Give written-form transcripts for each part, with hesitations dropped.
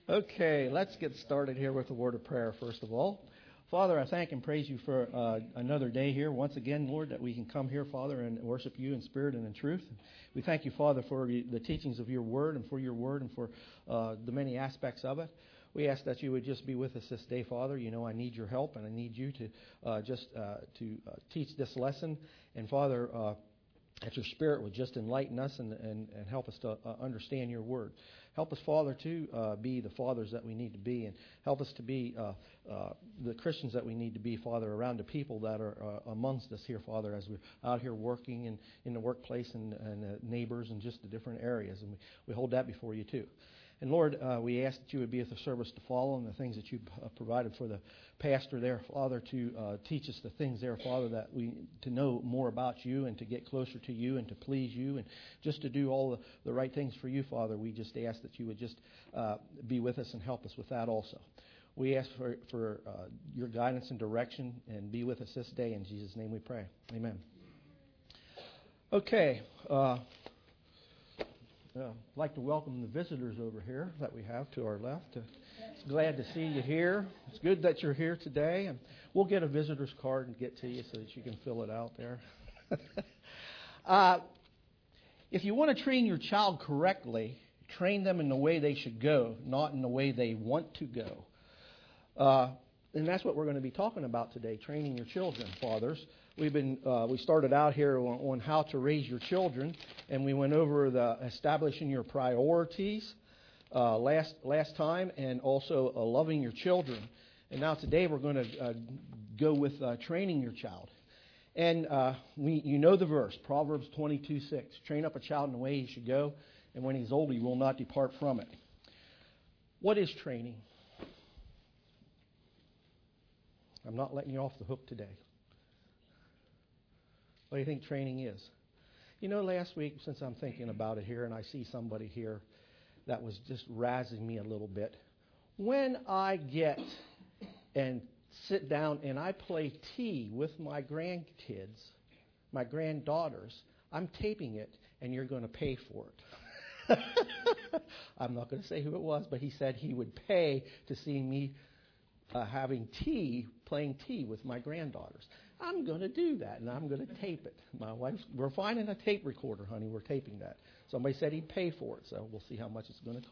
Okay, let's get started here with a word of prayer, first of all. Father, I thank and praise you for another day here. Once again, Lord, that we can come here, Father, and worship you in spirit and in truth. We thank you, Father, for the teachings of your word and for the many aspects of it. We ask that you would just be with us this day, Father. You know I need your help, and I need you to teach this lesson. And, Father, that your Spirit would just enlighten us and help us to understand your word. Help us, Father, to be the fathers that we need to be, and help us to be the Christians that we need to be, Father, around the people that are amongst us here, Father, as we're out here working in the workplace and neighbors and just the different areas. And we hold that before you, too. And Lord, we ask that you would be at the service to follow and the things that you've provided for the pastor there, Father, to teach us the things there, Father, that to know more about you and to get closer to you and to please you and just to do all the right things for you, Father. We just ask that you would just be with us and help us with that also. We ask for your guidance and direction and be with us this day. In Jesus' name we pray. Amen. Okay. I'd like to welcome the visitors over here that we have to our left. Glad to see you here. It's good that you're here today. And we'll get a visitor's card and get to you so that you can fill it out there. If you want to train your child correctly, train them in the way they should go, not in the way they want to go. And that's what we're going to be talking about today, training your children, fathers. We started out here on how to raise your children, and we went over the establishing your priorities last time, and also loving your children. And now today we're going to go with training your child. And you know the verse, Proverbs 22:6. Train up a child in the way he should go, and when he's old he will not depart from it. What is training? I'm not letting you off the hook today. What do you think training is? You know, last week, since I'm thinking about it here, and I see somebody here that was just razzing me a little bit. When I get and sit down and I play tea with my grandkids, my granddaughters, I'm taping it, and you're going to pay for it. I'm not going to say who it was, but he said he would pay to see me playing tea with my granddaughters. I'm going to do that, and I'm going to tape it. My wife's, we're finding a tape recorder, honey. We're taping that. Somebody said he'd pay for it, so we'll see how much it's going to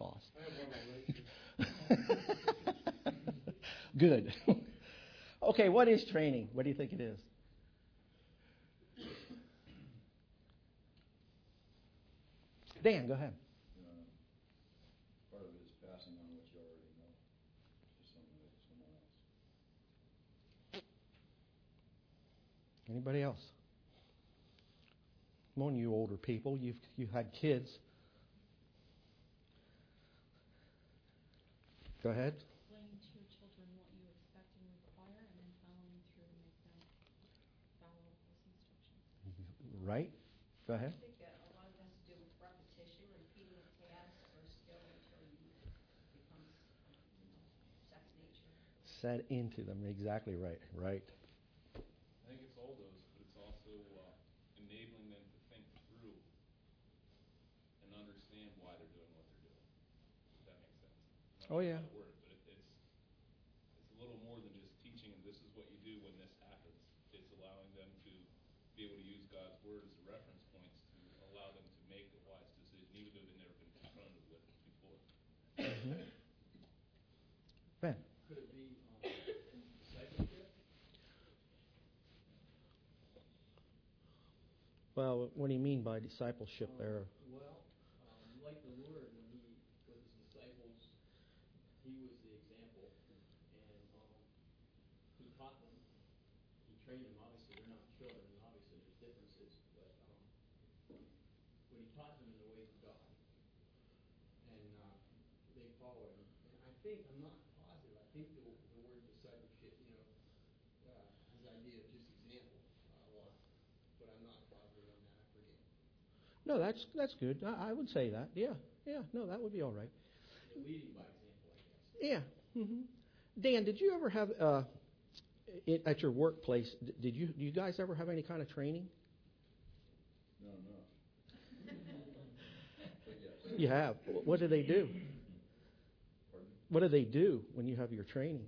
cost. Good. Okay, what is training? What do you think it is? Dan, go ahead. Part of it is passing on what you already know to someone else. Anybody else? Come on, you older people. You've had kids. Go ahead. Explain to your children what you expect and require, and then following through to make them follow those instructions. Right. Go ahead. I think a lot of it has to do with repetition, repeating a task or a skill until it becomes, second nature. Set into them. Exactly right. Right. I think it's all those, but it's also enabling them to think through and understand why they're doing what they're doing. If that makes sense. Oh, yeah. Word, but it's a little more than just teaching them this is what you do when this happens. It's allowing them to be able to use God's word as a reference points to allow them to make a wise decision, even though they've never been confronted with it before. Mm-hmm. Ben. Could it be discipleship? Well, what do you mean by discipleship there? Like the Lord, when he, with his disciples, he was the example, and he taught them, he trained them. Obviously, they're not children, and obviously there's differences, but when he taught them in the ways of God, and they followed him. And I think, I'm not positive, I think the word discipleship, has the idea of just example a lot, but I'm not positive on that. I forget. No, that's good. I would say that. Yeah. No, that would be all right. Leading by example, I guess. Yeah. Mm-hmm. Dan, did you ever have at your workplace? Do you guys ever have any kind of training? No. But yes. You have. What do they do? Pardon? What do they do when you have your training?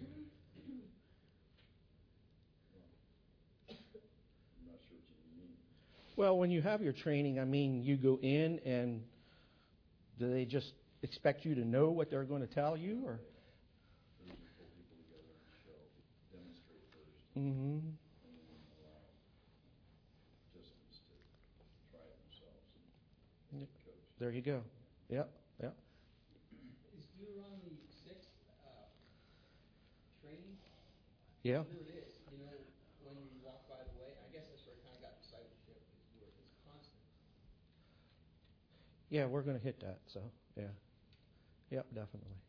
I'm not sure what you mean. Well, when you have your training, I mean, you go in and do they just expect you to know what they're going to tell you, or? They usually pull people together and show, demonstrate first, Mm-hmm. and then allow participants to try it themselves and Yep. get coached. There you go. Yep. Yep. Is Deuteronomy 6 training? Yeah. Here it is. You know, when you walk by the way, I guess that's where it kind of got discipleship, is where it's constant. Yeah, we're going to hit that. So, yeah. Yep, definitely.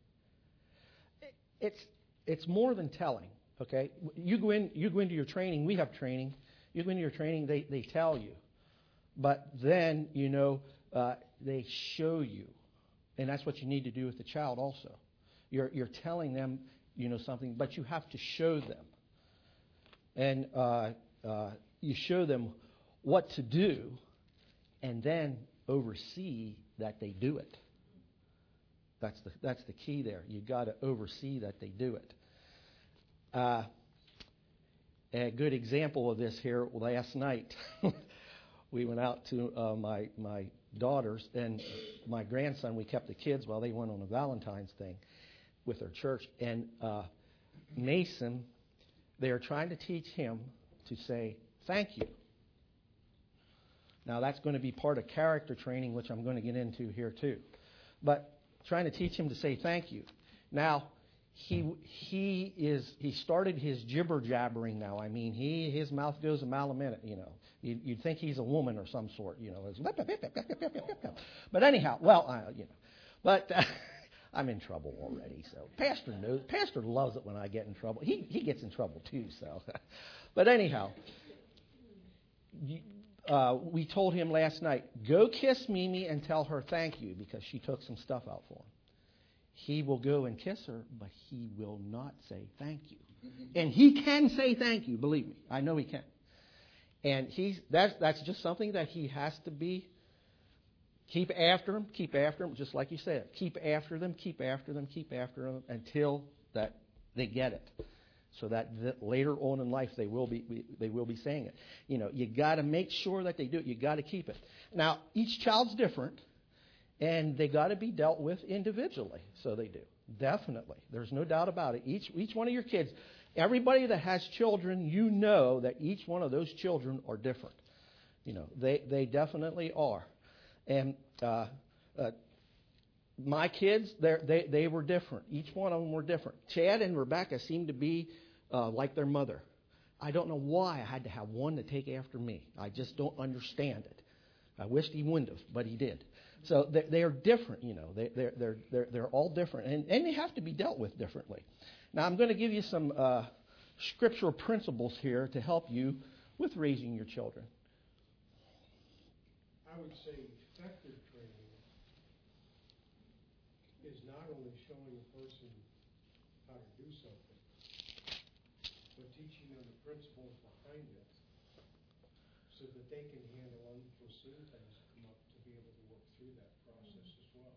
It's more than telling. Okay, you go into your training. We have training. You go into your training. They tell you, but then they show you, and that's what you need to do with the child also. You're telling them something, but you have to show them, and you show them what to do, and then oversee that they do it. That's the key there. You got to oversee that they do it. A good example of this here last night. We went out to my daughters and my grandson. We kept the kids while they went on a Valentine's thing with their church. And Mason, they are trying to teach him to say thank you. Now that's going to be part of character training, which I'm going to get into here too. But trying to teach him to say thank you. Now, he started his jibber jabbering now. I mean, his mouth goes a mile a minute. You'd think he's a woman or some sort. But anyhow, but I'm in trouble already. So Pastor knows. Pastor loves it when I get in trouble. He gets in trouble too. So, but anyhow, we told him last night, go kiss Mimi and tell her thank you because she took some stuff out for him. He will go and kiss her, but he will not say thank you. And he can say thank you, believe me. I know he can. And that's just something that he has to be. Keep after him, just like you said. Keep after them until that they get it. So that later on in life they will be saying it. You got to make sure that they do it. You got to keep it. Now, each child's different. And they got to be dealt with individually. So they do. Definitely. There's no doubt about it. Each one of your kids, everybody that has children, you know that each one of those children are different. They definitely are. And my kids, they were different. Each one of them were different. Chad and Rebecca seemed to be like their mother. I don't know why I had to have one to take after me. I just don't understand it. I wished he wouldn't have, but he did. So they are different, They're all different, and they have to be dealt with differently. Now I'm going to give you some scriptural principles here to help you with raising your children. I would say effective training is not only showing a person how to do something, but teaching them the principles behind it so that they can handle unforeseen things that come up to be able to work through that process as well.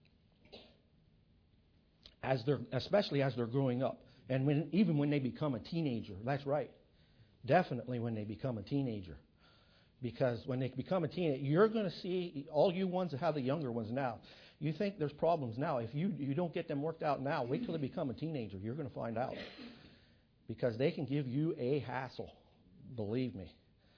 Especially as they're growing up. And even when they become a teenager. That's right. Definitely when they become a teenager. Because when they become a teenager, you're going to see, all you ones that have the younger ones now, you think there's problems now. If you don't get them worked out now, wait till they become a teenager. You're going to find out. Because they can give you a hassle. Believe me.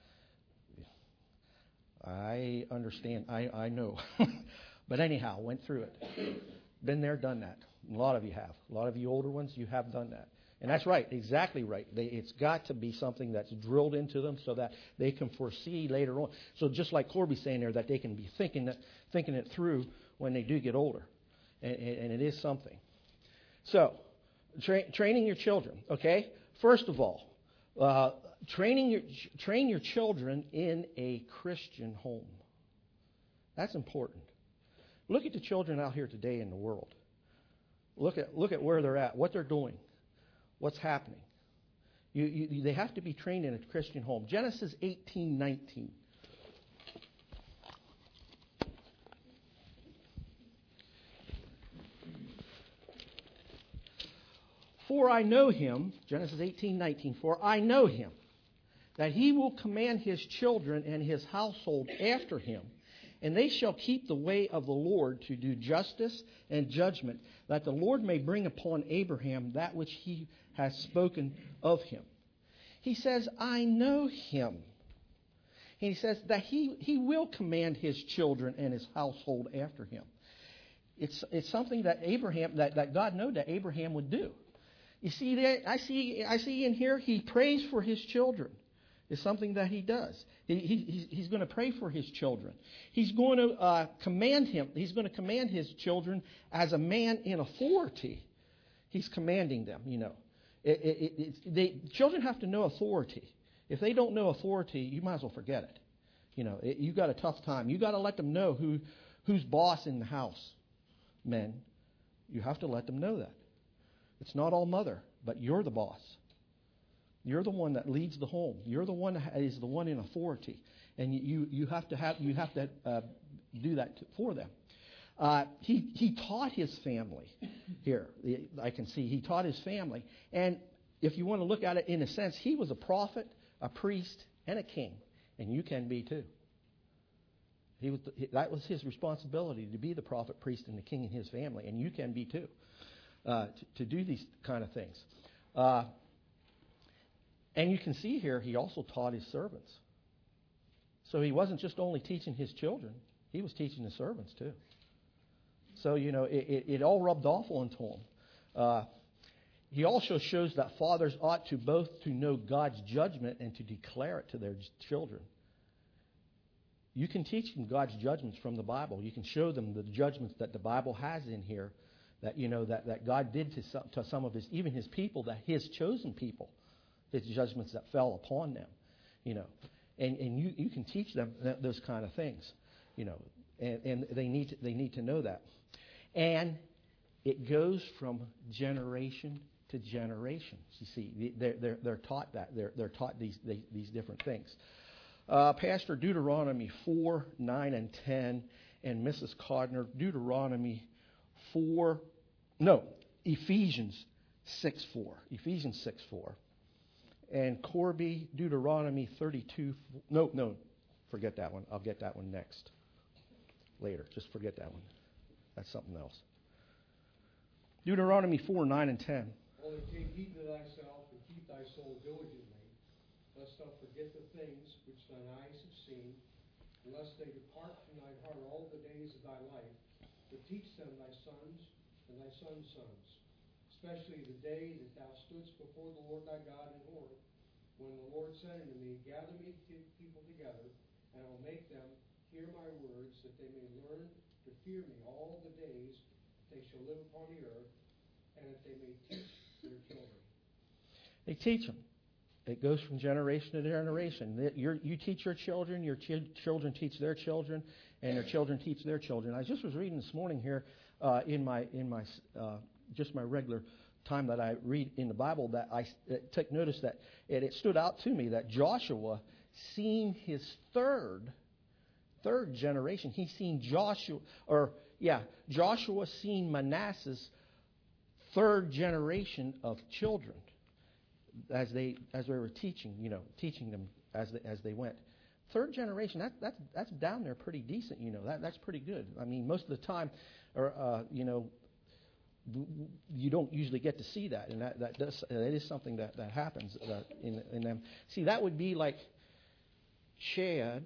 I understand. I know. But anyhow, went through it. Been there, done that. A lot of you have. A lot of you older ones, you have done that. And that's right, exactly right. It's got to be something that's drilled into them so that they can foresee later on. So just like Corby's saying there, that they can be thinking it through when they do get older. And it is something. So, training your children, okay? First of all, train your children in a Christian home. That's important. Look at the children out here today in the world. Look at where they're at, what they're doing, what's happening. They have to be trained in a Christian home. Genesis 18:19. For I know him, Genesis 18:19, for I know him, that he will command his children and his household after him, and they shall keep the way of the Lord to do justice and judgment, that the Lord may bring upon Abraham that which he has spoken of him. He says, I know him. He says that he will command his children and his household after him. It's something that Abraham, that God knew that Abraham would do. You see there, I see in here, he prays for his children. It's something that he does. He's going to pray for his children. He's going to command him. He's going to command his children as a man in authority. He's commanding them. Children have to know authority. If they don't know authority, you might as well forget it. You've got a tough time. You've got to let them know who's boss in the house. Men, you have to let them know that. It's not all mother, but you're the boss. You're the one that leads the home. You're the one that is the one in authority, and you have to do that for them. He taught his family here. I can see he taught his family, and if you want to look at it in a sense, he was a prophet, a priest, and a king, and you can be too. That was his responsibility, to be the prophet, priest, and the king in his family, and you can be too, to do these kind of things. And you can see here, he also taught his servants. So he wasn't just only teaching his children, he was teaching his servants too. So, it all rubbed off onto him. He also shows that fathers ought to both to know God's judgment and to declare it to their children. You can teach them God's judgments from the Bible. You can show them the judgments that the Bible has in here, that that God did to some of even his people, that his chosen people, his judgments that fell upon them, and you can teach them those kind of things, and they need to know that, and it goes from generation to generation. You see, they're taught that they're taught these different things. Pastor, Deuteronomy 4, 9, and 10, and Mrs. Codner, Ephesians 6, 4. Ephesians 6, 4. And Corby, Deuteronomy 32. No, forget that one. I'll get that one next. Later. Just forget that one. That's something else. Deuteronomy 4, 9, and 10. Only take heed to thyself and keep thy soul diligently, lest thou forget the things which thine eyes have seen, unless they depart from thy heart all the days of thy life, to teach them thy sons and thy sons' sons, especially the day that thou stoodst before the Lord thy God in Horeb, when the Lord said unto me, Gather me people together, and I will make them hear my words, that they may learn to fear me all the days that they shall live upon the earth, and that they may teach their children. They teach them. It goes from generation to generation. You teach your children children teach their children, and their children teach their children. I just was reading this morning here in my just my regular time that I read in the Bible, that I took notice that it stood out to me that Joshua seen his third generation. He's seen Joshua seen Manasseh's third generation of children as they were teaching them as they went. Third generation, that's down there pretty decent. That's pretty good. I mean, most of the time, you don't usually get to see that, and that is something that happens in them. See, that would be like Chad,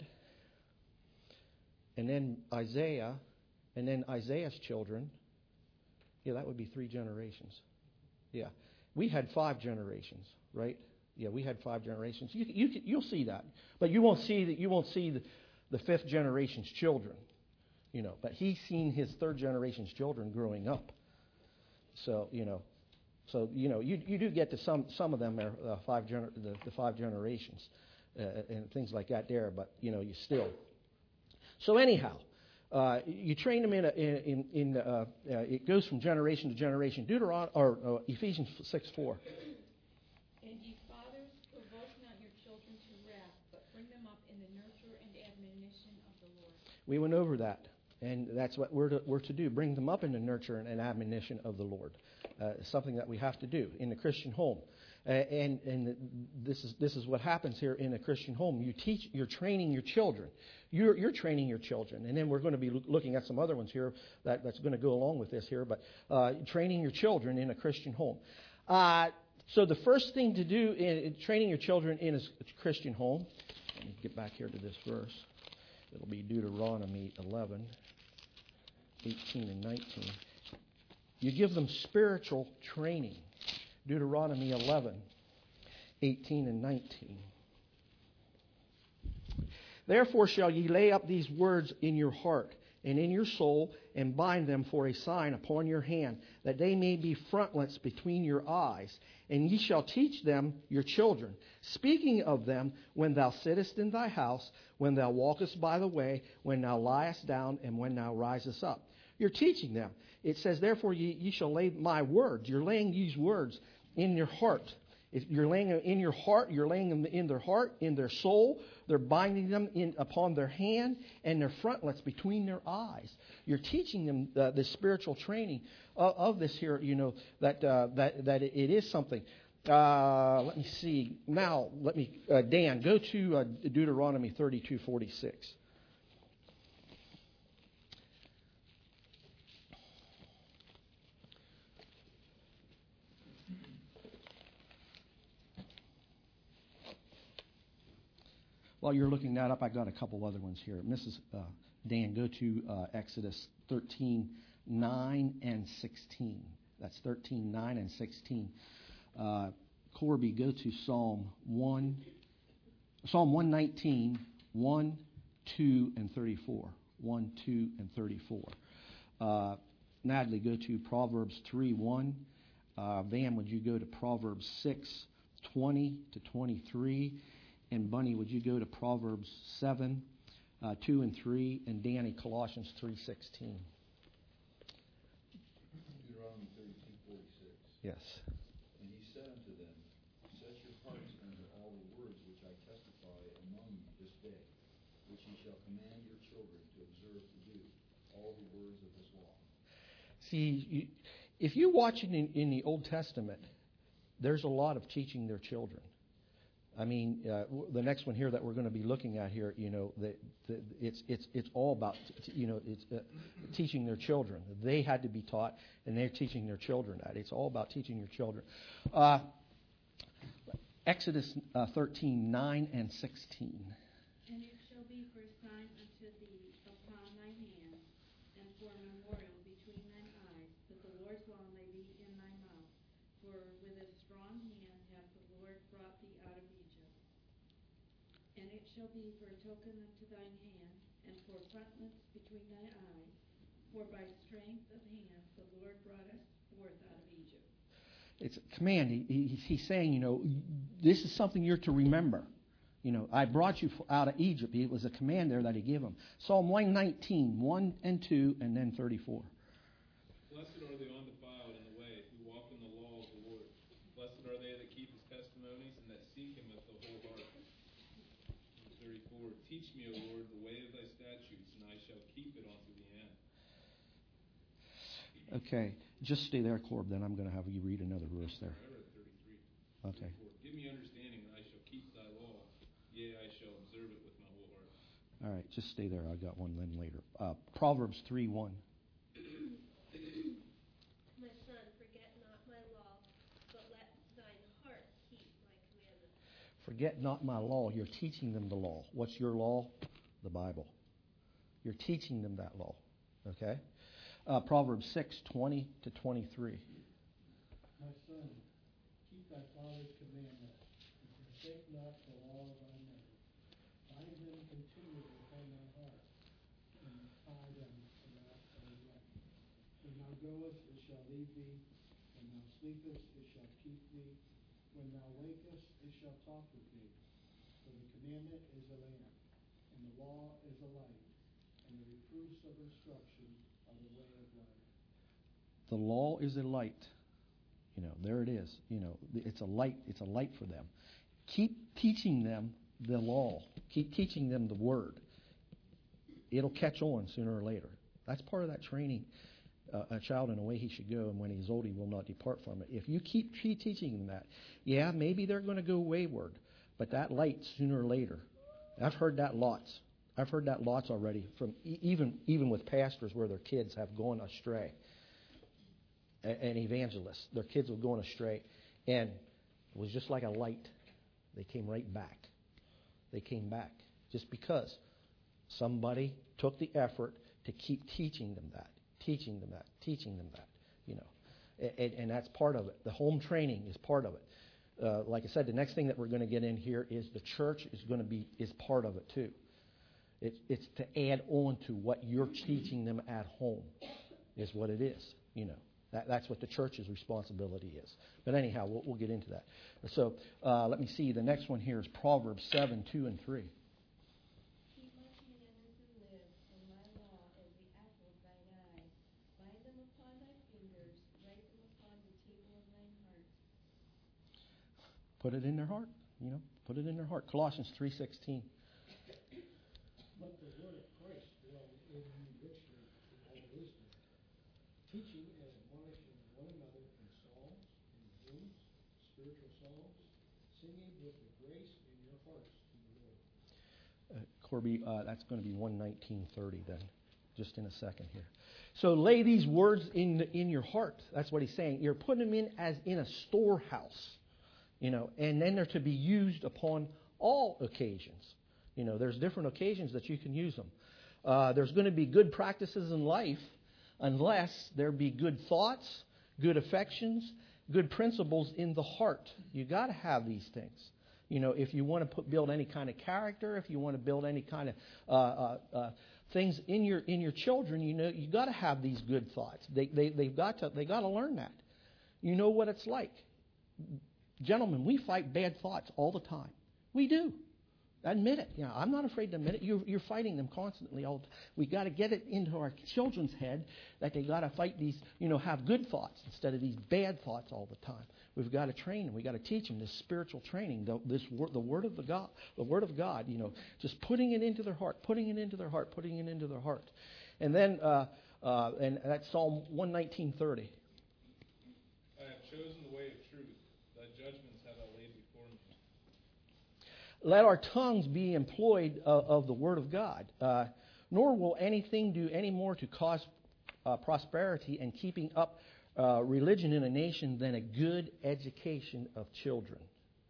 and then Isaiah, and then Isaiah's children. Yeah, that would be 3 generations. Yeah, we had 5 generations, right? Yeah, we had 5 generations. You'll see that, but you won't see that. You won't see the 5th generation's children, But he's seen his 3rd generation's children growing up. So you do get to some of them are the 5 generations and things like that there. But you still. So anyhow. You train them it goes from generation to generation. Ephesians 6:4. And ye fathers, provoke not your children to wrath, but bring them up in the nurture and admonition of the Lord. We went over that. And that's what we're to do, bring them up in the nurture and admonition of the Lord. Something that we have to do in the Christian home. And this is what happens here in a Christian home. You're training your children. You're training your children. And then we're going to be looking at some other ones here that's going to go along with this here. But training your children in a Christian home. So the first thing to do in training your children in a Christian home, let me get back here to this verse. It'll be Deuteronomy 11, 18 and 19. You give them spiritual training. Deuteronomy 11, 18 and 19. Therefore shall ye lay up these words in your heart and in your soul, and bind them for a sign upon your hand, that they may be frontlets between your eyes. And ye shall teach them your children, speaking of them when thou sittest in thy house, when thou walkest by the way, when thou liest down, and when thou risest up. You're teaching them. It says, therefore ye shall lay my words. You're laying these words in your heart. If you're laying them in your heart, you're laying them in their heart, in their soul. They're binding them upon their hand and their frontlets between their eyes. You're teaching them the spiritual training of this here, that it is something. Let me see. Now, Dan, go to Deuteronomy 32:46. While you're looking that up, I got a couple other ones here. Mrs. Dan, go to Exodus 13:9 and 16. That's 13:9 and 16. Corby, go to Psalm 119, 1, 2, and 34. 1, 2, and 34. Natalie, go to Proverbs 3:1. Van, would you go to Proverbs 6:20 to 23? And Bunny, would you go to Proverbs 7, 2 and 3, and Danny, Colossians 3:16. Deuteronomy 32:46. Yes. And he said unto them, set your hearts unto all the words which I testify among you this day, which ye shall command your children to observe to do, all the words of this law. See, if you watch it in the Old Testament, there's a lot of teaching their children. I mean, the next one here that we're going to be looking at here, it's all about, teaching their children. They had to be taught, and they're teaching their children that. It's all about teaching your children. Exodus 13:9 and 16. And it shall be for a sign unto thee upon thine hand, and for a memorial between thine eyes, that the Lord's law may be in thy mouth. For with a strong hand hath the Lord brought thee out of Egypt. And it shall be for a token unto thine hand, and for frontlets between thy eyes. For by strength of hand the Lord brought us forth out of Egypt. It's a command. He's saying, this is something you're to remember. I brought you out of Egypt. It was a command there that he gave them. Psalm 119, 1 and 2, and then 34. Blessed are the undefiled in the way, who walk in the law of the Lord. Blessed are they that keep his testimonies, and that seek him with the whole heart. 34. Teach me, O Lord, the way of thy statutes, and I shall keep it unto the end. Okay, just stay there, Corb. Then I'm going to have you read another verse there. I read 33. Okay. 34. Give me understanding, and I shall keep thy law. Yea, I shall observe it with my whole heart. All right, just stay there. I got one then later. Proverbs 3:1. My son, forget not my law, but let thine heart keep my commandments. Forget not my law. You're teaching them the law. What's your law? The Bible. You're teaching them that law. Okay? Proverbs 6:20 to 23. My son, keep thy father's commandments, and forsake not the law of thy mother. Bind them continually upon thy heart, and tie them about thy neck. When thou goest, it shall lead thee. When thou sleepest, it shall keep thee. When thou wakest, it shall talk with thee. For the commandment is a lamp, and the law is a light, and the reproofs of instruction are the way of life. The law is a light. There it is. It's a light. It's a light for them. Keep teaching them the law. Keep teaching them the word. It'll catch on sooner or later. That's part of that training a child in a way he should go, and when he's old, he will not depart from it. If you keep teaching them that, yeah, maybe they're going to go wayward, but that light sooner or later. I've heard that lots. I've heard that lots already from even with pastors where their kids have gone astray, and evangelists. Their kids have gone astray, and it was just like a light. They came right back. They came back just because somebody took the effort to keep teaching them that. You know, and that's part of it. The home training is part of it. Like I said, the next thing that we're going to get in here is the church is part of it too. It's to add on to what you're teaching them at home, is what it is. You know, that's what the church's responsibility is. But anyhow, we'll get into that. So let me see. The next one here is Proverbs 7:2-3. Keep my commandments and live, and my law as the apple of thine eye. Bind them upon thy fingers, write them upon the table of thine heart. Put it in their heart. You know, put it in their heart. Colossians 3:16. Let the word of Christ dwell in you richly in all wisdom, teaching and admonishing one another in psalms and hymns, spiritual songs, singing with the grace in your hearts to the Lord. Corby, that's going to be 1:19:30 then, just in a second here. So lay these words in your heart. That's what he's saying. You're putting them in as in a storehouse, you know, and then they're to be used upon all occasions. You know, there's different occasions that you can use them. There's going to be good practices in life unless there be good thoughts, good affections, good principles in the heart. You got to have these things. You know, if you want to build any kind of character, if you want to build any kind of things in your children, you know, you got to have these good thoughts. They've got to learn that. You know what it's like, gentlemen. We fight bad thoughts all the time. We do. Admit it. You know, I'm not afraid to admit it. You're fighting them constantly. We got to get it into our children's head that they got to fight these. You know, have good thoughts instead of these bad thoughts all the time. We've got to train them. We got to teach them this spiritual training. The word of God. The word of God. You know, just putting it into their heart, putting it into their heart, putting it into their heart. And then, and that's Psalm 119:30. I have chosen the way of truth. Thy judgments have I laid before me. Let our tongues be employed of the Word of God, nor will anything do any more to cause prosperity and keeping up religion in a nation than a good education of children.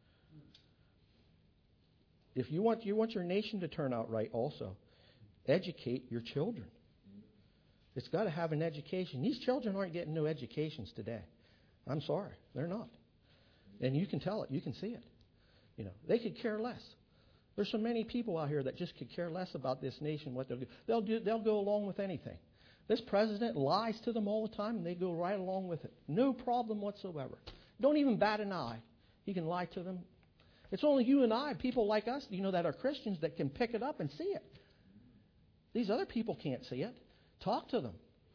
If you want your nation to turn out right, also, educate your children. It's got to have an education. These children aren't getting no educations today. I'm sorry, they're not. And you can tell it. You can see it. You know, they could care less. There's so many people out here that just could care less about this nation, what they'll do. They'll go along with anything. This president lies to them all the time, and they go right along with it. No problem whatsoever. Don't even bat an eye. He can lie to them. It's only you and I, people like us, you know, that are Christians, that can pick it up and see it. These other people can't see it. Talk to them.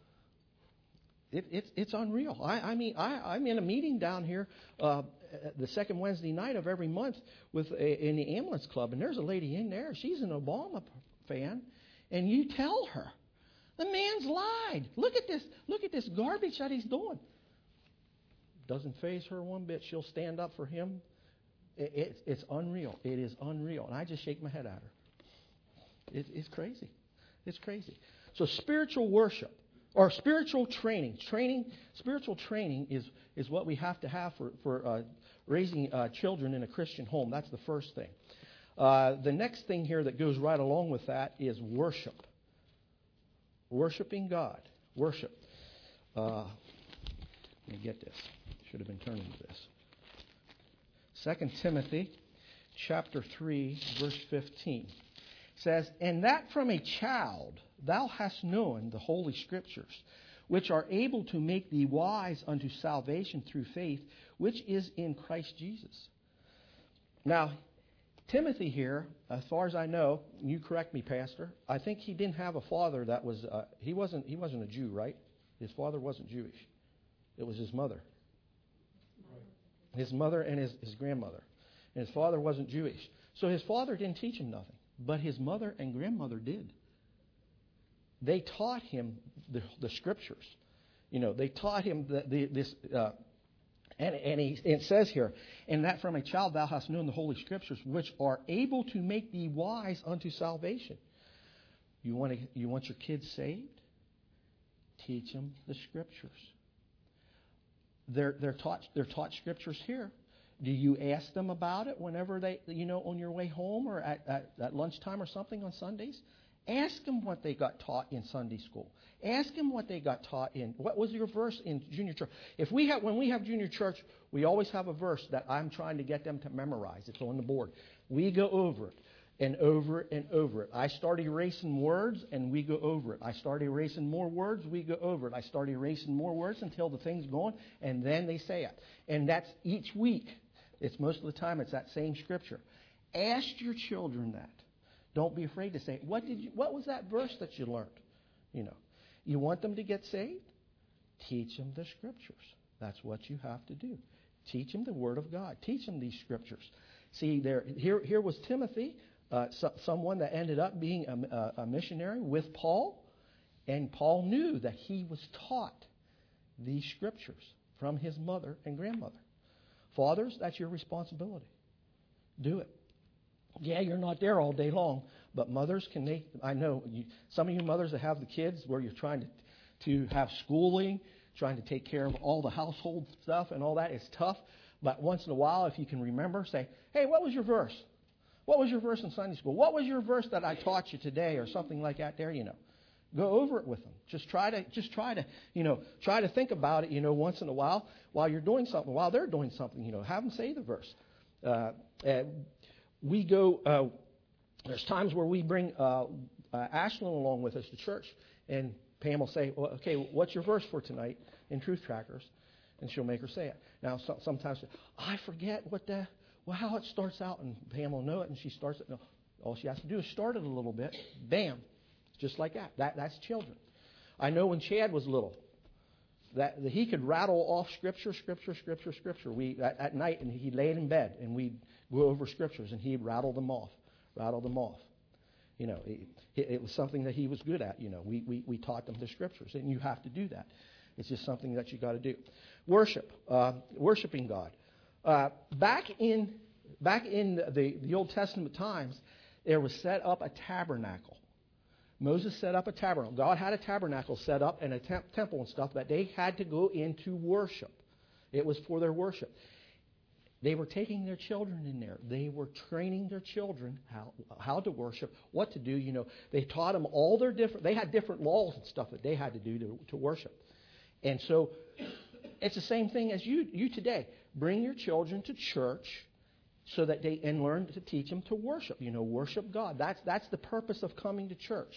It's unreal. I mean, I'm in a meeting down here the second Wednesday night of every month in the ambulance club, and there's a lady in there. She's an Obama fan, and you tell her, the man's lied. Look at this garbage that he's doing. Doesn't faze her one bit. She'll stand up for him. It's unreal. It is unreal, and I just shake my head at her. It's crazy. It's crazy. So spiritual worship. Or spiritual training. Spiritual training is what we have to have for raising children in a Christian home. That's the first thing. The next thing here that goes right along with that is worship. Worshiping God. Worship. Let me get this. Should have been turning to this. 2 Timothy chapter 3, verse 15 says, "And that from a child thou hast known the Holy Scriptures, which are able to make thee wise unto salvation through faith, which is in Christ Jesus." Now, Timothy here, as far as I know, and you correct me, Pastor, I think he didn't have a father that was, he wasn't a Jew, right? His father wasn't Jewish. It was his mother. His mother and his grandmother. And his father wasn't Jewish. So his father didn't teach him nothing. But his mother and grandmother did. They taught him the Scriptures. They taught him this. It says here, and that from a child thou hast known the Holy Scriptures, which are able to make thee wise unto salvation. You want your kids saved? Teach them the Scriptures. They're taught Scriptures here. Do you ask them about it whenever they, on your way home or at lunchtime or something on Sundays? Ask them what they got taught in Sunday school. Ask them what they got taught in. What was your verse in junior church? When we have junior church, we always have a verse that I'm trying to get them to memorize. It's on the board. We go over it and over it and over it. I start erasing words and we go over it. I start erasing more words, we go over it. I start erasing more words until the thing's going, and then they say it. And that's each week. It's most of the time it's that same scripture. Ask your children that. Don't be afraid to say, what was that verse that you learned? You want them to get saved? Teach them the Scriptures. That's what you have to do. Teach them the Word of God. Teach them these Scriptures. See, here was Timothy, someone that ended up being a missionary with Paul, and Paul knew that he was taught these Scriptures from his mother and grandmother. Fathers, that's your responsibility. Do it. Yeah, you're not there all day long, but mothers, I know some of you mothers that have the kids where you're trying to have schooling, trying to take care of all the household stuff and all that is tough. But once in a while, if you can remember, say, hey, what was your verse? What was your verse in Sunday school? What was your verse that I taught you today or something like that there, Go over it with them. Just try to think about it, once in a while you're doing something, while they're doing something, have them say the verse. We go, there's times where we bring Ashlyn along with us to church, and Pam will say, well, okay, what's your verse for tonight in Truth Trackers? And she'll make her say it. Now, sometimes I forget how it starts out, and Pam will know it, and she starts it. No, all she has to do is start it a little bit. Bam. Just like that. That's children. I know when Chad was little, that he could rattle off Scripture. At night, and he'd lay in bed, and we'd go over Scriptures, and he'd rattle them off. It was something that he was good at. We taught them the Scriptures, and you have to do that. It's just something that you got to do. Worshiping God. Back in the Old Testament times, there was set up a tabernacle. Moses set up a tabernacle. God had a tabernacle set up and a temple and stuff that they had to go into worship. It was for their worship. They were taking their children in there. They were training their children how to worship, what to do. They taught them all their they had different laws and stuff that they had to do to worship. And so it's the same thing as you today. Bring your children to church so that they and learn to teach them to worship. Worship God. That's the purpose of coming to church.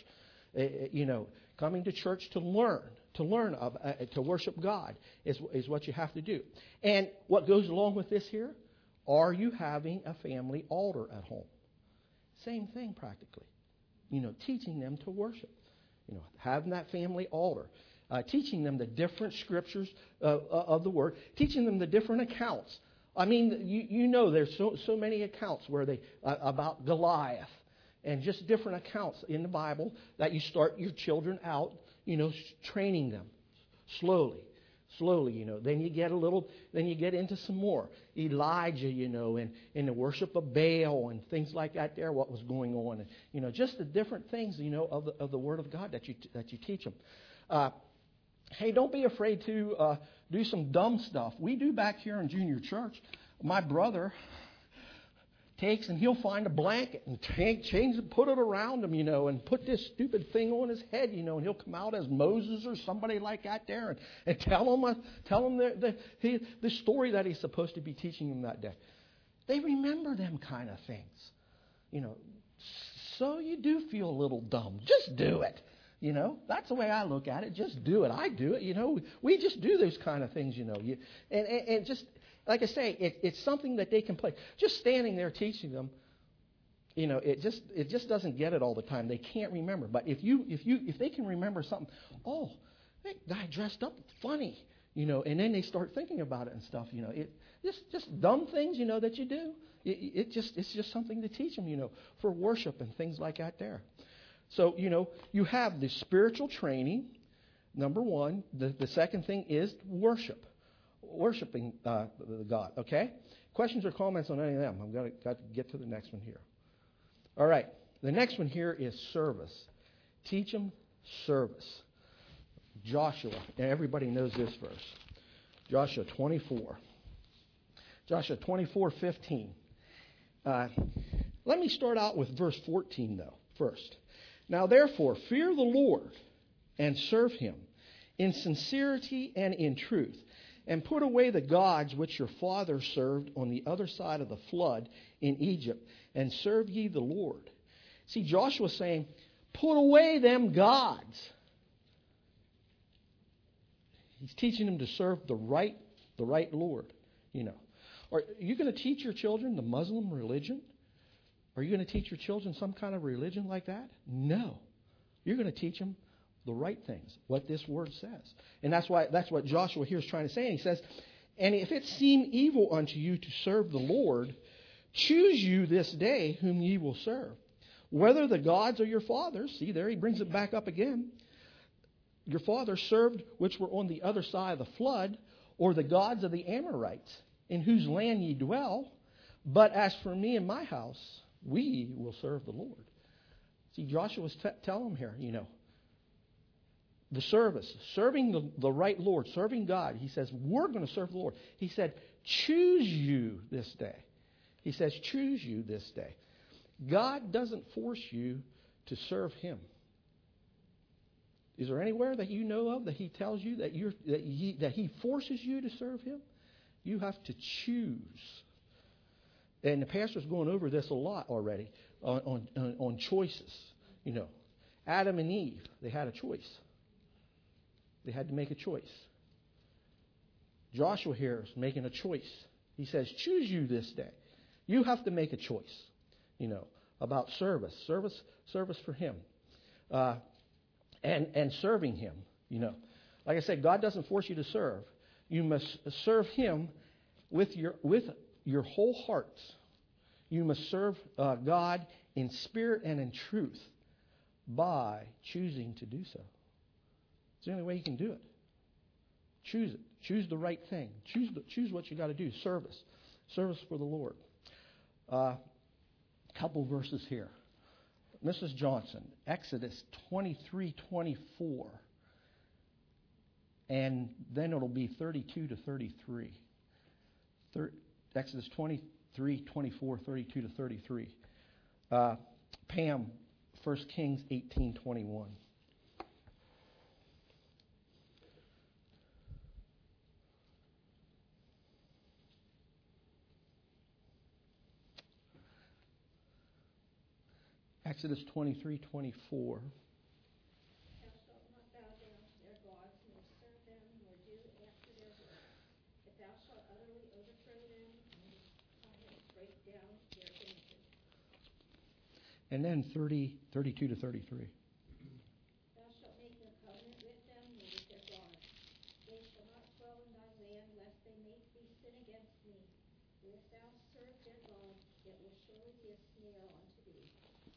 Coming to church to learn to worship God is what you have to do. And what goes along with this here? Are you having a family altar at home? Same thing practically. Teaching them to worship. Having that family altar. Teaching them the different scriptures of the Word. Teaching them the different accounts. I mean, there's so many accounts where about Goliath and just different accounts in the Bible that you start your children out, training them slowly. Then you get into some more. Elijah, and the worship of Baal and things like that there, what was going on. And, just the different things, of the Word of God that you teach them. Hey, don't be afraid to do some dumb stuff. We do back here in junior church. My brother takes and he'll find a blanket and change it, put it around him, and put this stupid thing on his head, and he'll come out as Moses or somebody like that there and tell him the story that he's supposed to be teaching him that day. They remember them kind of things, So you do feel a little dumb. Just do it. That's the way I look at it. Just do it. I do it. We just do those kind of things, and just like I say, it's something that they can play. Just standing there teaching them, it just doesn't get it all the time. They can't remember. But if they can remember something, oh, that guy dressed up funny, and then they start thinking about it and stuff. Just dumb things, that you do. It's just something to teach them, for worship and things like that there. So, you have the spiritual training, number one. The second thing is worship. Worshiping the God, okay? Questions or comments on any of them? I've got to get to the next one here. All right. The next one here is service. Teach them service. Joshua. And everybody knows this verse. Joshua 24. Joshua 24:15. Let me start out with verse 14, though, first. Now, therefore, fear the Lord and serve him in sincerity and in truth, and put away the gods which your fathers served on the other side of the flood in Egypt, and serve ye the Lord. See, Joshua's saying, put away them gods. He's teaching them to serve the right Lord, you know. Are you going to teach your children the Muslim religion? Are you going to teach your children some kind of religion like that? No. You're going to teach them the right things, what this word says. And that's what Joshua here is trying to say. And he says, and if it seem evil unto you to serve the Lord, choose you this day whom ye will serve. Whether the gods are your fathers, see there he brings it back up again, your fathers served which were on the other side of the flood, or the gods of the Amorites, in whose land ye dwell. But as for me and my house, we will serve the Lord. See, Joshua's telling them here, you know, the service, serving the right Lord, serving God. He says, we're going to serve the Lord. He said, choose you this day. He says, choose you this day. God doesn't force you to serve him. Is there anywhere that you know of that he tells you that he forces you to serve him? You have to choose. And the pastor's going over this a lot already on choices. You know, Adam and Eve, they had a choice. They had to make a choice. Joshua here is making a choice. He says, choose you this day. You have to make a choice, you know, about service for him, and serving him, you know. Like I said, God doesn't force you to serve. You must serve him with your whole heart. You must serve God in spirit and in truth by choosing to do so. It's the only way you can do it. Choose it. Choose the right thing. Choose what you got to do. Service for the Lord. Couple verses here. Mrs. Johnson, Exodus 23:24, and then it'll be 32 to 33. Exodus 23:24, 32 to 33. Pam, 1 Kings 18:21. Exodus 23:24. Thou shalt not bow down to their gods, nor serve them, nor do after their works. But thou shalt utterly overthrow them, and break down their images. And then 32 to 33. Thou shalt make no covenant with them, nor with their gods. They shall not dwell in thy land, lest they make thee sin against me. For if thou serve their gods, it will surely be a snare unto thee.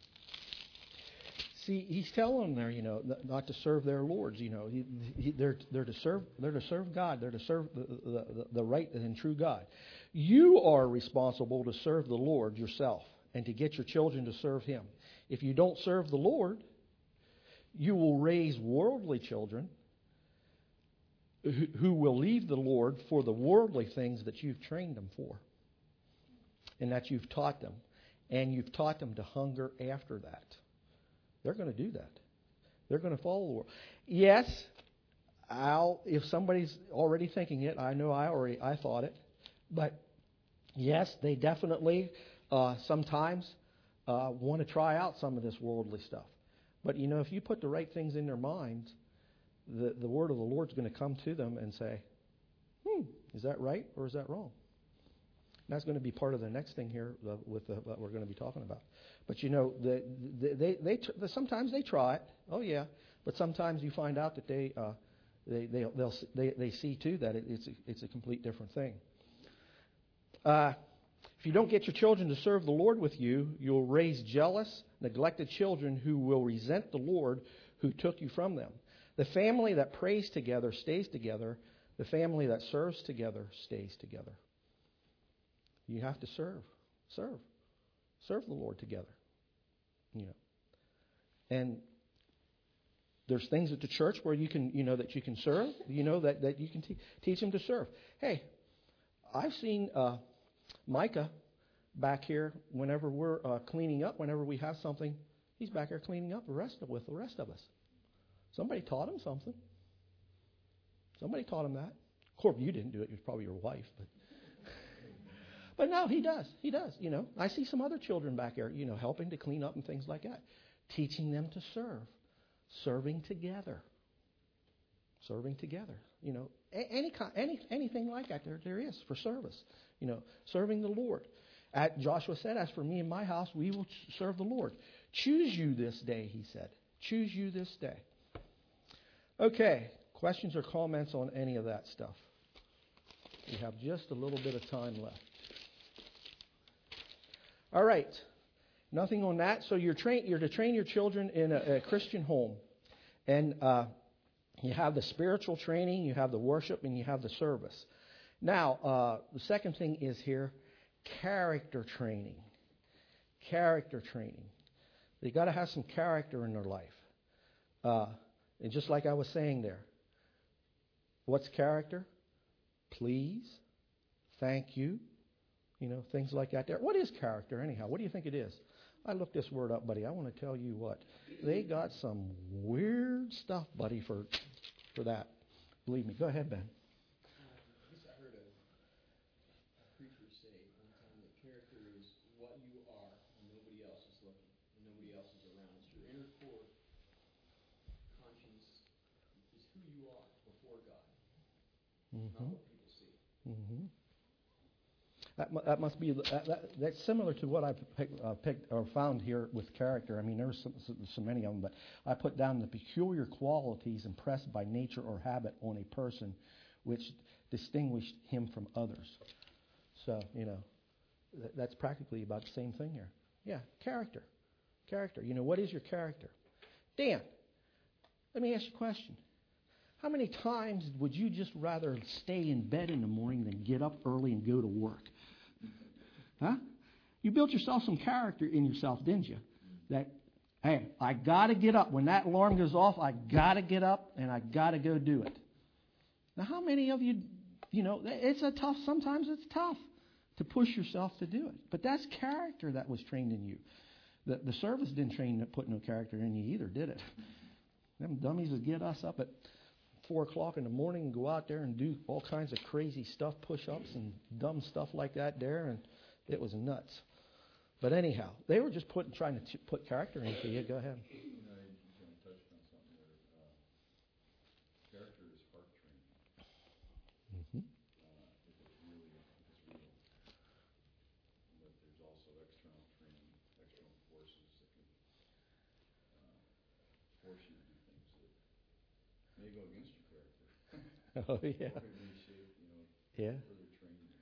See, he's telling them there, you know, not to serve their lords. You know, they're to serve God. They're to serve the right and true God. You are responsible to serve the Lord yourself and to get your children to serve him. If you don't serve the Lord, you will raise worldly children who will leave the Lord for the worldly things that you've trained them for and that you've taught them. And you've taught them to hunger after that. They're going to do that. They're going to follow the world. Yes, if somebody's already thinking it, I know I thought it. But yes, they definitely sometimes want to try out some of this worldly stuff. But, you know, if you put the right things in their minds, the word of the Lord's going to come to them and say, is that right or is that wrong? And that's going to be part of the next thing here with what we're going to be talking about. But, you know, sometimes they try it. Oh, yeah. But sometimes you find out that they see, too, that it's a complete different thing. If you don't get your children to serve the Lord with you, you'll raise jealous, neglected children who will resent the Lord who took you from them. The family that prays together stays together. The family that serves together stays together. You have to serve. Serve the Lord together. And there's things at the church where you can, that you can serve. That you can teach them to serve. Hey, I've seen Micah back here whenever we're cleaning up. Whenever we have something, he's back here cleaning up with the rest of us. Somebody taught him something. Somebody taught him that. Of course, you didn't do it. It was probably your wife, but no, he does. He does. I see some other children back there, helping to clean up and things like that, teaching them to serve. Serving together. Anything like that there is for service. Serving the Lord. Joshua said, as for me and my house, we will serve the Lord. Choose you this day, he said. Choose you this day. Okay, questions or comments on any of that stuff? We have just a little bit of time left. All right. Nothing on that. So you're to train your children in a Christian home. And you have the spiritual training, you have the worship, and you have the service. Now, the second thing is here, character training. Character training. They got to have some character in their life. And just like I was saying there, what's character? Please, thank you, things like that there. What is character anyhow? What do you think it is? I looked this word up, buddy. I want to tell you what. They got some weird stuff, buddy, for that. Believe me. Go ahead, Ben. I guess I heard a preacher say one time that character is what you are when nobody else is looking, when nobody else is around. It's your inner core conscience is who you are before God, not what people see. Mm-hmm. That must be that's similar to what I picked or found here with character. I mean, there's so many of them, but I put down the peculiar qualities impressed by nature or habit on a person, which distinguished him from others. So that's practically about the same thing here. Yeah, character. What is your character? Dan, let me ask you a question. How many times would you just rather stay in bed in the morning than get up early and go to work? Huh? You built yourself some character in yourself, didn't you? That, hey, I got to get up. When that alarm goes off, I got to get up and I got to go do it. Now, how many of you, sometimes it's tough to push yourself to do it. But that's character that was trained in you. The service didn't put no character in you either, did it? Them dummies would get us up at 4 o'clock in the morning and go out there and do all kinds of crazy stuff, push-ups and dumb stuff like that there, and it was nuts. But anyhow, they were just trying to put character into you. Go ahead. You kind of touched on something there. Character is heart training. Mm-hmm. If it's real. But there's also external training, external forces that can force you to do things that may go against your character. Oh, yeah. Or reshape, Yeah. further training you.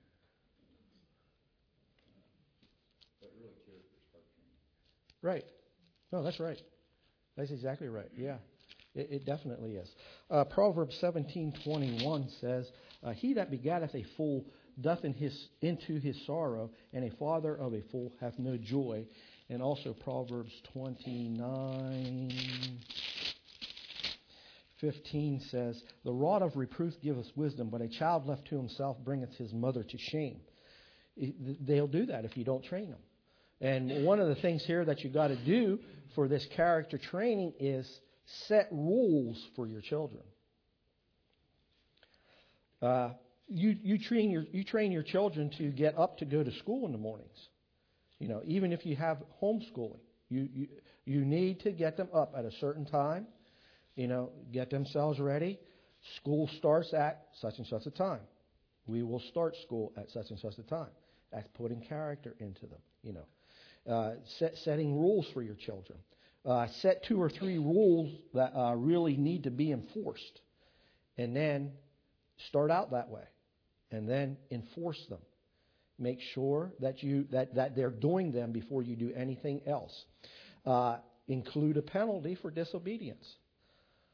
But really, character is heart training. Right. No, that's right. That's exactly right. Yeah. It definitely is. Proverbs 17:21 says, he that begetteth a fool doth into his sorrow, and a father of a fool hath no joy. And also Proverbs 29:15 says, the rod of reproof giveth wisdom, but a child left to himself bringeth his mother to shame. They'll do that if you don't train them. And one of the things here that you got to do for this character training is set rules for your children. You train your children to get up to go to school in the mornings. Even if you have homeschooling, you need to get them up at a certain time. Get themselves ready. School starts at such and such a time. We will start school at such and such a time. That's putting character into them. Setting rules for your children. Set 2 or 3 rules that really need to be enforced, and then start out that way, and then enforce them. Make sure that that they're doing them before you do anything else. Include a penalty for disobedience.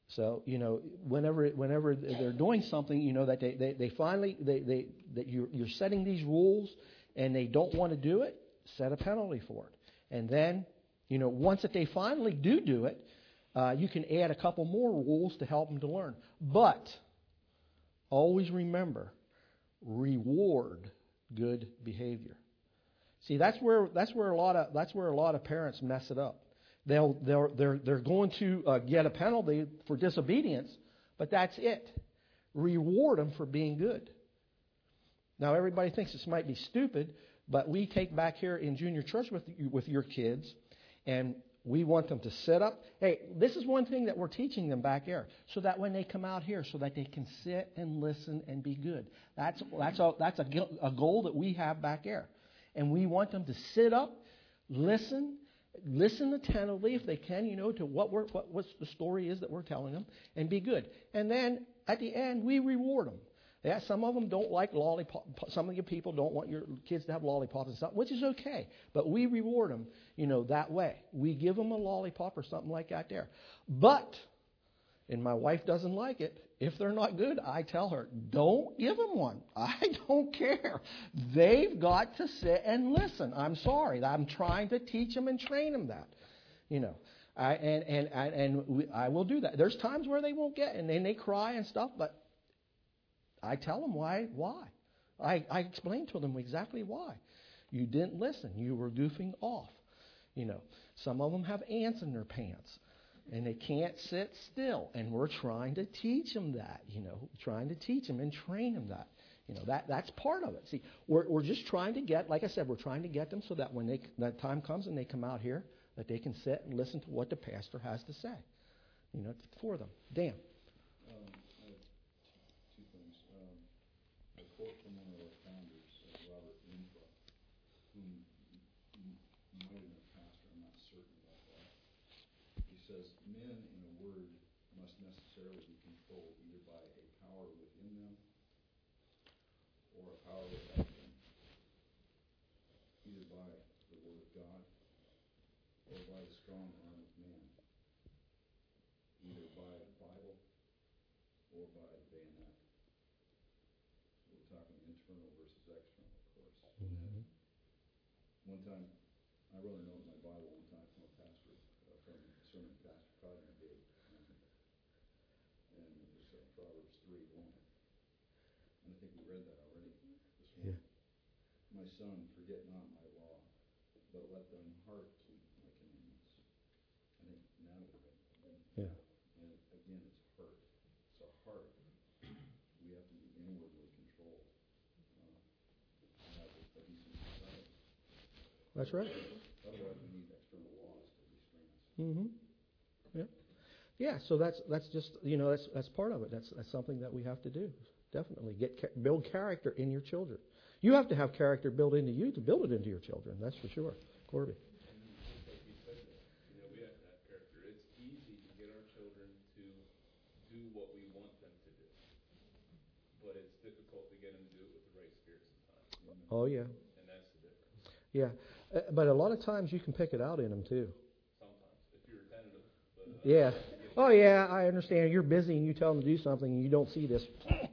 So, whenever they're doing something, that they finally, that you're setting these rules and they don't want to do it, set a penalty for it. And then, once that they finally do it, you can add a couple more rules to help them to learn. But always remember, reward good behavior. See, that's where a lot of parents mess it up. They're going to get a penalty for disobedience, but that's it. Reward them for being good. Now, everybody thinks this might be stupid, but we take back here in junior church with your kids, and we want them to sit up. Hey, this is one thing that we're teaching them back there, so that when they come out here, so that they can sit and listen and be good. That's a goal that we have back there, and we want them to sit up, listen attentively if they can, to what the story is that we're telling them, and be good. And then at the end, we reward them. Yeah, some of them don't like lollipop. Some of your people don't want your kids to have lollipops and stuff, which is okay. But we reward them, that way. We give them a lollipop or something like that there. But, and my wife doesn't like it, if they're not good, I tell her, don't give them one. I don't care. They've got to sit and listen. I'm sorry. I'm trying to teach them and train them that, I will do that. There's times where they won't get it, and then they cry and stuff, but I tell them why. I explain to them exactly why. You didn't listen. You were goofing off. Some of them have ants in their pants, and they can't sit still. And we're trying to teach them that. Trying to teach them and train them that. That's part of it. See, we're just trying to get, like I said, we're trying to get them so that when that time comes and they come out here, that they can sit and listen to what the pastor has to say. For them. Dan. Quote from one of our founders, Robert Linfa, whom you might have known pastor, I'm not certain about that. He says, men, in a word, must necessarily be controlled either by a power within them or a power without them, either by the word of God or by the strong arm of man, either by the Bible or by the bayonet. We're talking internal versus external, of course. Mm-hmm. One time, I wrote a note in my Bible one time from a pastor, from a sermon Pastor Codner gave, and it was Proverbs 3:1. And I think we read that already this morning. Yeah. My son, forget not my law, but let thine heart keep my commandments. I think now we read it. Yeah. And again, it's heart. It's a heart. We have to be inwardly controlled. Have a decent society. That's right. Otherwise, we need external laws to restrain us. Mm-hmm. Yeah. Yeah. So that's just that's part of it. That's something that we have to do. Definitely build character in your children. You have to have character built into you to build it into your children. That's for sure. Corby. Like you said, we have to have character. It's easy to get our children to do what we want them to do, but it's difficult to get them to do it with the right spirit sometimes. Oh yeah. And that's the difference. Yeah, but a lot of times you can pick it out in them too. Sometimes, if you're attentive. But, Yeah. Oh yeah, I understand. You're busy and you tell them to do something and you don't see this.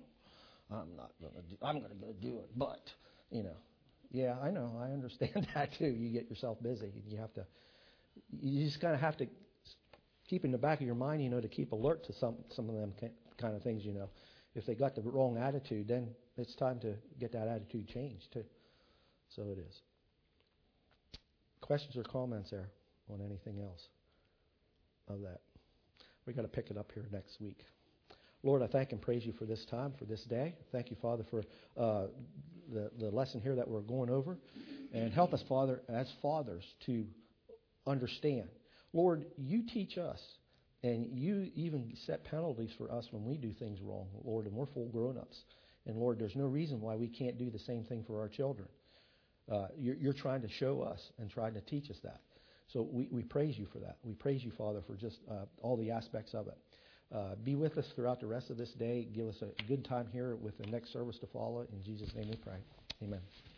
I'm going to go do it, but yeah, I know. I understand that too. You get yourself busy. You just kind of have to keep in the back of your mind, to keep alert to some of them kind of things. If they got the wrong attitude, then it's time to get that attitude changed too. So it is. Questions or comments there on anything else of that? We got to pick it up here next week. Lord, I thank and praise you for this time, for this day. Thank you, Father, for the lesson here that we're going over. And help us, Father, as fathers, to understand. Lord, you teach us, and you even set penalties for us when we do things wrong, Lord, and we're full grown-ups. And, Lord, there's no reason why we can't do the same thing for our children. You're trying to show us and trying to teach us that. So we praise you for that. We praise you, Father, for just all the aspects of it. Be with us throughout the rest of this day. Give us a good time here with the next service to follow. In Jesus' name we pray. Amen.